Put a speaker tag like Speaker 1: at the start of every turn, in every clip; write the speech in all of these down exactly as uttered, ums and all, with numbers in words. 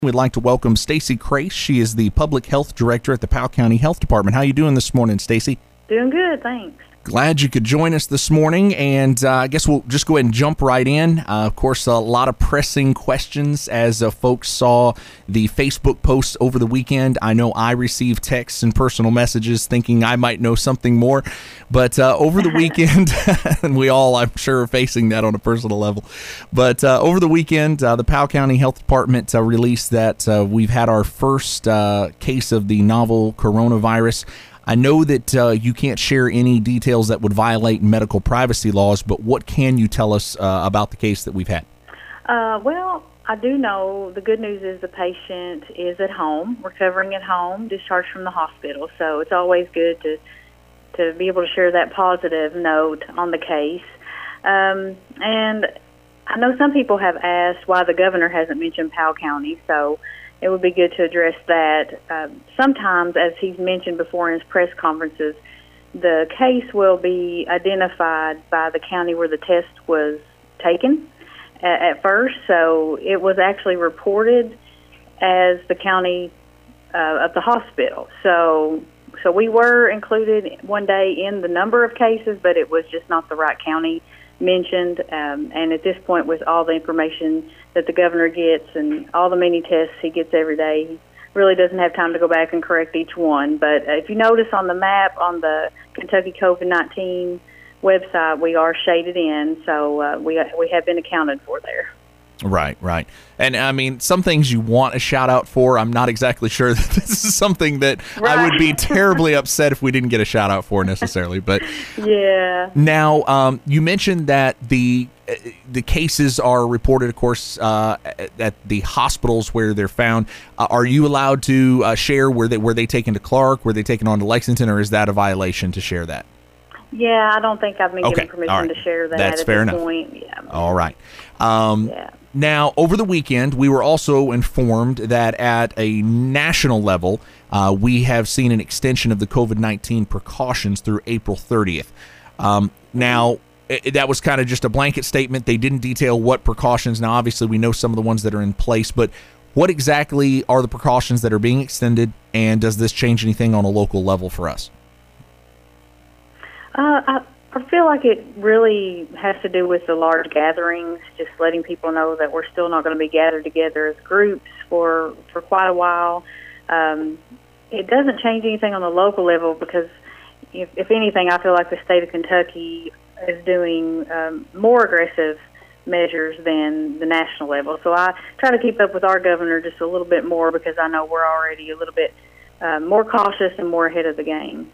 Speaker 1: We'd like to welcome Stacy Crace. She is the Public Health Director at the Powell County Health Department. How are you doing this morning, Stacy?
Speaker 2: Doing good, thanks.
Speaker 1: Glad you could join us this morning, and uh, I guess we'll just go ahead and jump right in. Uh, of course, a lot of pressing questions as uh, folks saw the Facebook posts over the weekend. I know I received texts and personal messages thinking I might know something more, but uh, over the weekend, and we all, I'm sure, are facing that on a personal level, but uh, over the weekend, uh, the Powell County Health Department uh, released that uh, we've had our first uh, case of the novel coronavirus. I know that uh, you can't share any details that would violate medical privacy laws, but what can you tell us uh, about the case that we've had?
Speaker 2: Uh, well, I do know the good news is the patient is at home, recovering at home, discharged from the hospital. So it's always good to to be able to share that positive note on the case. Um, and I know some people have asked why the governor hasn't mentioned Powell County, so it would be good to address that. Uh, sometimes, as he's mentioned before in his press conferences, the case will be identified by the county where the test was taken at, at first. So it was actually reported as the county uh, of the hospital. So, so we were included one day in the number of cases, but it was just not the right county mentioned. Um, and at this point, with all the information that the governor gets and all the many tests he gets every day, he really doesn't have time to go back and correct each one. But if you notice on the map on the Kentucky COVID nineteen website, we are shaded in, so uh, we we have been accounted for there.
Speaker 1: Right, right. And, I mean, some things you want a shout-out for. I'm not exactly sure that this is something that right. I would be terribly upset if we didn't get a shout-out for necessarily. But
Speaker 2: yeah.
Speaker 1: Now, um, you mentioned that the the cases are reported, of course, uh, at, at the hospitals where they're found. Uh, are you allowed to uh, share where they, were they taken to Clark, were they taken on to Lexington, or is that a violation to share that?
Speaker 2: Yeah, I don't think I've been
Speaker 1: okay.
Speaker 2: given permission
Speaker 1: right.
Speaker 2: to share that
Speaker 1: That's
Speaker 2: at
Speaker 1: fair
Speaker 2: this
Speaker 1: enough.
Speaker 2: point. Yeah.
Speaker 1: All right. Um,
Speaker 2: yeah.
Speaker 1: Now, over the weekend, we were also informed that at a national level, uh, we have seen an extension of the COVID nineteen precautions through April thirtieth. Um, now, it, that was kind of just a blanket statement. They didn't detail what precautions. Now, obviously, we know some of the ones that are in place, but what exactly are the precautions that are being extended, and does this change anything on a local level for us?
Speaker 2: Uh, I, I feel like it really has to do with the large gatherings, just letting people know that we're still not going to be gathered together as groups for, for quite a while. Um, it doesn't change anything on the local level because, if, if anything, I feel like the state of Kentucky is doing um, more aggressive measures than the national level. So I try to keep up with our governor just a little bit more because I know we're already a little bit uh, more cautious and more ahead of the game.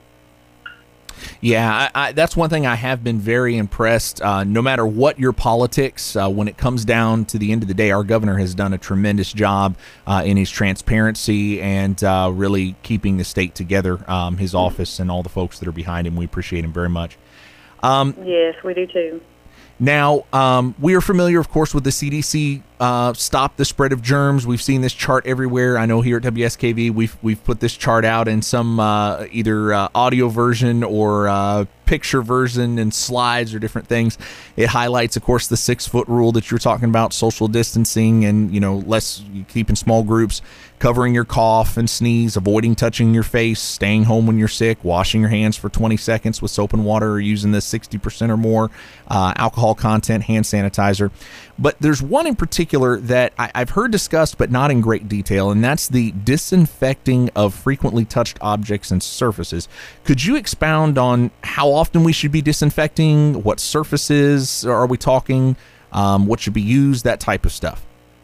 Speaker 1: Yeah, I, I, that's one thing I have been very impressed. Uh, no matter what your politics, uh, when it comes down to the end of the day, our governor has done a tremendous job uh, in his transparency and uh, really keeping the state together, um, his office and all the folks that are behind him. We appreciate him very much. Um,
Speaker 2: yes, we do too.
Speaker 1: Now, um, we are familiar, of course, with the C D C uh, Stop the Spread of Germs. We've seen this chart everywhere. I know here at W S K V, we've we've put this chart out in some uh, either uh, audio version or uh, picture version and slides or different things. It highlights, of course, the six-foot rule that you're talking about, social distancing and, you know, less you keep in small groups, covering your cough and sneeze, avoiding touching your face, staying home when you're sick, washing your hands for twenty seconds with soap and water or using the sixty percent or more uh, alcohol content hand sanitizer. But there's one in particular that I, I've heard discussed but not in great detail, and that's the disinfecting of frequently touched objects and surfaces. Could you expound on how often we should be disinfecting? What surfaces are we talking? Um, what should be used? That type of stuff.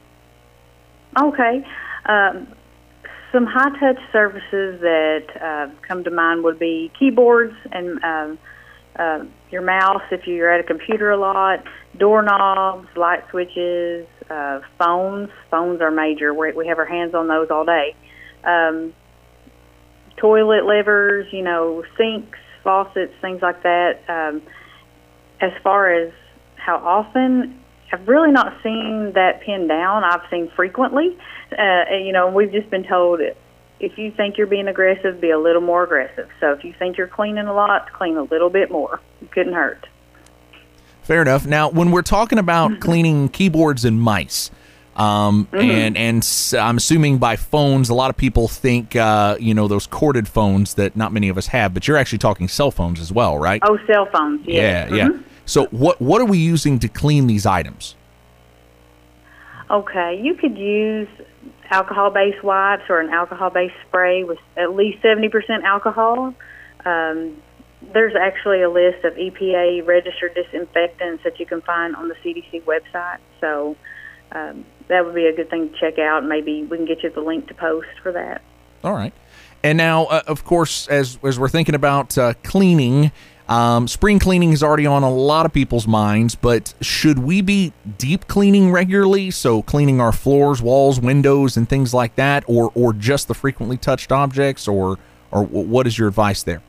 Speaker 2: Okay. Um, some high-touch surfaces that uh, come to mind would be keyboards and um, uh, your mouse if you're at a computer a lot, doorknobs, light switches, uh, phones. Phones are major. We're, we have our hands on those all day. Um, toilet levers, you know, sinks, faucets, things like that. Um, as far as how often, I've really not seen that pinned down. I've seen frequently. Uh, you know, we've just been told if you think you're being aggressive, be a little more aggressive. So if you think you're cleaning a lot, clean a little bit more. It couldn't hurt.
Speaker 1: Fair enough. Now, when we're talking about cleaning keyboards and mice, Um,
Speaker 2: Mm-hmm.
Speaker 1: and, and s- I'm assuming by phones, a lot of people think, uh, you know, those corded phones that not many of us have, but you're actually talking cell phones as well, right?
Speaker 2: Oh, cell phones, yes.
Speaker 1: Yeah, yeah.
Speaker 2: Mhm.
Speaker 1: So what, what are we using to clean these items?
Speaker 2: Okay, you could use alcohol-based wipes or an alcohol-based spray with at least seventy percent alcohol. Um, there's actually a list of E P A-registered disinfectants that you can find on the C D C website. So um, that would be a good thing to check out. Maybe we can get you the link to post for that.
Speaker 1: All right. And now, uh, of course, as as we're thinking about uh, cleaning, um, spring cleaning is already on a lot of people's minds, but should we be deep cleaning regularly? So cleaning our floors, walls, windows, and things like that, or or just the frequently touched objects, or or what is your advice there?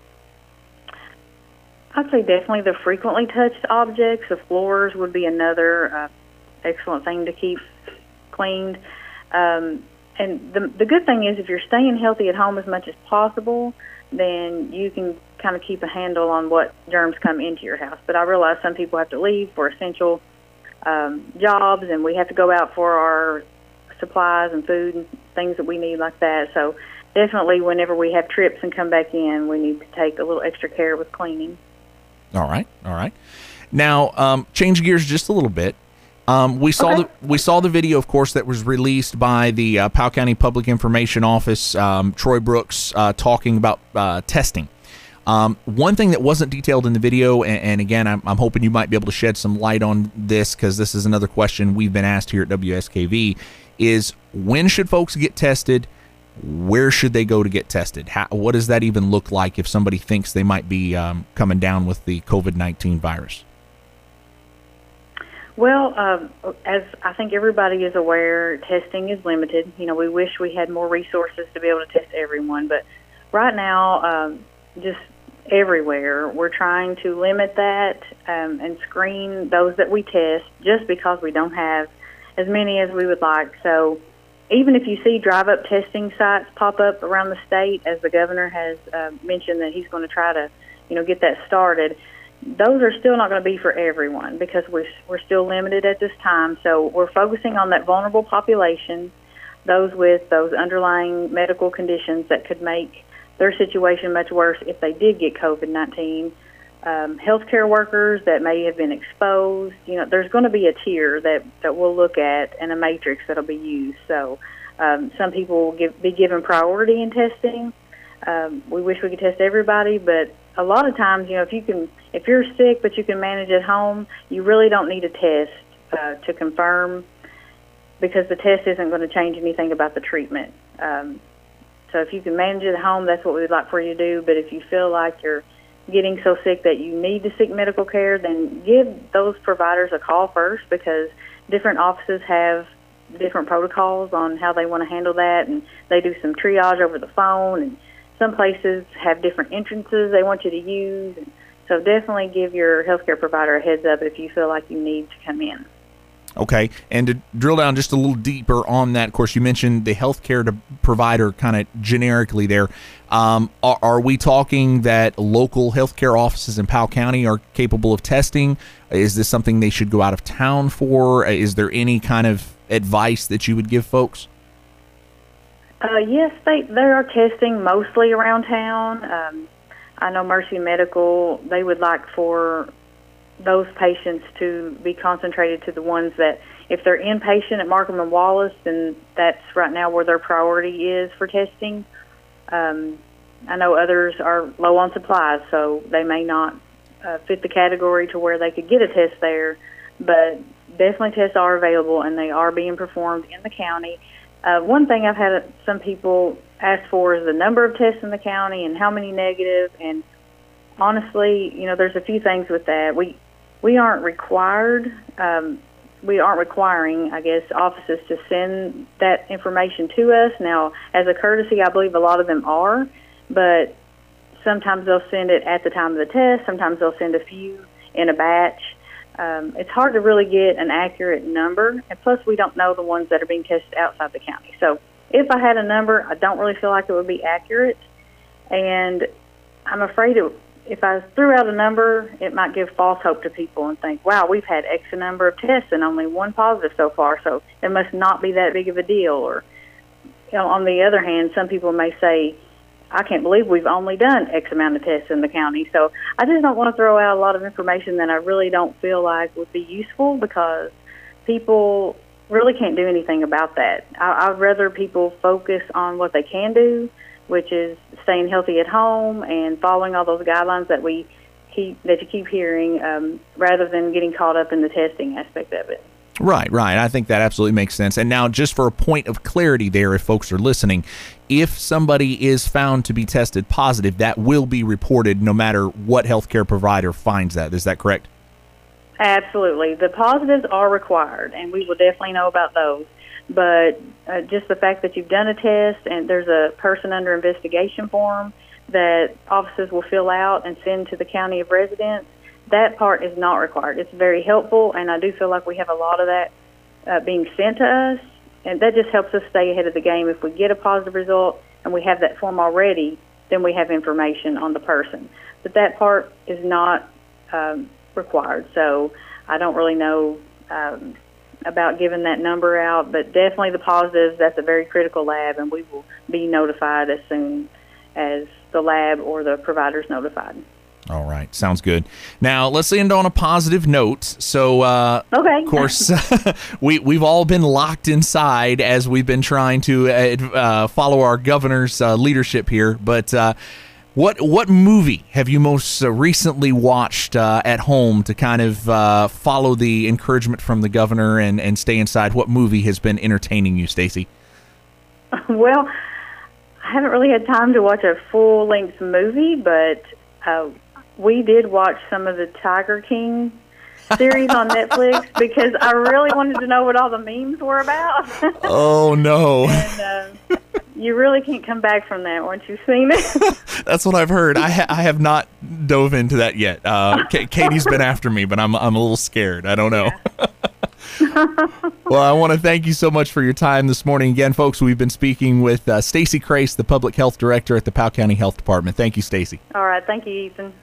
Speaker 2: I'd say definitely the frequently touched objects. The floors would be another uh, excellent thing to keep cleaned. Um, and the the good thing is, if you're staying healthy at home as much as possible, then you can kind of keep a handle on what germs come into your house. But I realize some people have to leave for essential um, jobs, and we have to go out for our supplies and food and things that we need like that. So definitely whenever we have trips and come back in, we need to take a little extra care with cleaning.
Speaker 1: All right, all right. Now, um, change gears just a little bit. Um, we saw
Speaker 2: Okay.
Speaker 1: the we saw the video, of course, that was released by the uh, Powell County Public Information Office, um, Troy Brooks, uh, talking about uh, testing. Um, one thing that wasn't detailed in the video, and, and again, I'm, I'm hoping you might be able to shed some light on this, because this is another question we've been asked here at W S K V, is when should folks get tested? Where should they go to get tested? How, what does that even look like if somebody thinks they might be um, coming down with the COVID nineteen virus?
Speaker 2: Well, um, as I think everybody is aware, testing is limited. You know, we wish we had more resources to be able to test everyone, but right now, um, just everywhere, we're trying to limit that um, and screen those that we test, just because we don't have as many as we would like. So even if you see drive-up testing sites pop up around the state, as the governor has uh, mentioned that he's going to try to, you know, get that started, those are still not going to be for everyone, because we're, we're still limited at this time. So we're focusing on that vulnerable population, those with those underlying medical conditions that could make their situation much worse if they did get COVID nineteen. Um, healthcare workers that may have been exposed. You know, there's going to be a tier that, that we'll look at, and a matrix that'll be used. So um, some people will give, be given priority in testing. Um, we wish we could test everybody, but a lot of times, you know, if you can, if you're sick but you can manage at home, you really don't need a test uh, to confirm, because the test isn't going to change anything about the treatment. Um, so if you can manage it at home, that's what we'd like for you to do. But if you feel like you're getting so sick that you need to seek medical care, then give those providers a call first, because different offices have different protocols on how they want to handle that, and they do some triage over the phone, and some places have different entrances they want you to use. So definitely give your healthcare provider a heads up if you feel like you need to come in.
Speaker 1: Okay, and to drill down just a little deeper on that, of course, you mentioned the healthcare to provider kind of generically there. Um, are, are we talking that local healthcare offices in Powell County are capable of testing? Is this something they should go out of town for? Is there any kind of advice that you would give folks?
Speaker 2: Uh, yes, they they are testing mostly around town. Um, I know Mercy Medical, they would like for those patients to be concentrated to the ones that, if they're inpatient at Markham and Wallace, then that's right now where their priority is for testing. Um, I know others are low on supplies, so they may not uh, fit the category to where they could get a test there, but definitely tests are available, and they are being performed in the county. Uh, one thing I've had some people ask for is the number of tests in the county and how many negative, and honestly, you know, there's a few things with that. We we aren't required, um, we aren't requiring, I guess, offices to send that information to us. Now, as a courtesy, I believe a lot of them are, but sometimes they'll send it at the time of the test, sometimes they'll send a few in a batch. Um, it's hard to really get an accurate number, and plus we don't know the ones that are being tested outside the county. So if I had a number, I don't really feel like it would be accurate, and I'm afraid it, if I threw out a number, it might give false hope to people and think, wow, we've had X number of tests and only one positive so far, so it must not be that big of a deal. Or, you know, on the other hand, some people may say, I can't believe we've only done X amount of tests in the county. So I just don't want to throw out a lot of information that I really don't feel like would be useful, because people really can't do anything about that. I, I'd rather people focus on what they can do, which is staying healthy at home and following all those guidelines that we keep that you keep hearing, um, rather than getting caught up in the testing aspect of it.
Speaker 1: Right, right. I think that absolutely makes sense. And now, just for a point of clarity there, if folks are listening, if somebody is found to be tested positive, that will be reported no matter what healthcare provider finds that. Is that correct?
Speaker 2: Absolutely. The positives are required, and we will definitely know about those. But uh, just the fact that you've done a test and there's a person under investigation form that officers will fill out and send to the county of residence, that part is not required. It's very helpful, and I do feel like we have a lot of that uh, being sent to us, and that just helps us stay ahead of the game. If we get a positive result and we have that form already, then we have information on the person. But that part is not um, required, so I don't really know um, about giving that number out, but definitely the positives, that's a very critical lab, and we will be notified as soon as the lab or the provider's notified.
Speaker 1: All right. Sounds good. Now, let's end on a positive note. So, uh,
Speaker 2: okay.
Speaker 1: of course, we, we've all been locked inside as we've been trying to uh, follow our governor's uh, leadership here. But uh, what what movie have you most uh, recently watched uh, at home to kind of uh, follow the encouragement from the governor and, and stay inside? What movie has been entertaining you, Stacy?
Speaker 2: Well, I haven't really had time to watch a full-length movie, but uh, we did watch some of the Tiger King series on Netflix because I really wanted to know what all the memes were about.
Speaker 1: Oh, no.
Speaker 2: And uh, you really can't come back from that once you've seen it.
Speaker 1: That's what I've heard. I, ha- I have not dove into that yet. Uh, K- Katie's been after me, but I'm I'm a little scared. I don't know.
Speaker 2: Yeah.
Speaker 1: Well, I want to thank you so much for your time this morning. Again, folks, we've been speaking with uh, Stacy Krase, the Public Health Director at the Powell County Health Department. Thank you, Stacy.
Speaker 2: All right. Thank you, Ethan.